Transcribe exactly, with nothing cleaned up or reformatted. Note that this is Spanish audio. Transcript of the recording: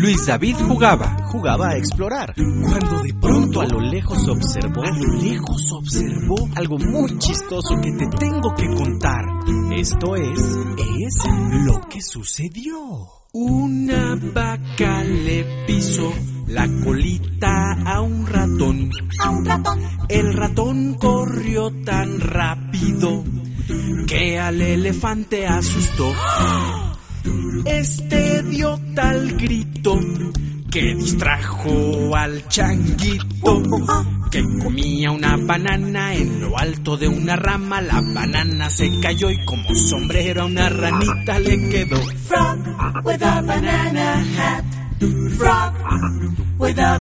Luis David jugaba. Jugaba a explorar. Cuando de pronto a lo lejos observó, a lo lejos observó algo muy chistoso que te tengo que contar. Esto es, es lo que sucedió. Una vaca le pisó la colita a un ratón. A un ratón. El ratón corrió tan rápido que al elefante asustó. Este dio tal grito que distrajo al changuito, que comía una banana en lo alto de una rama. La banana se cayó y como sombrero a una ranita le quedó. Frog with a banana hat. Frog with a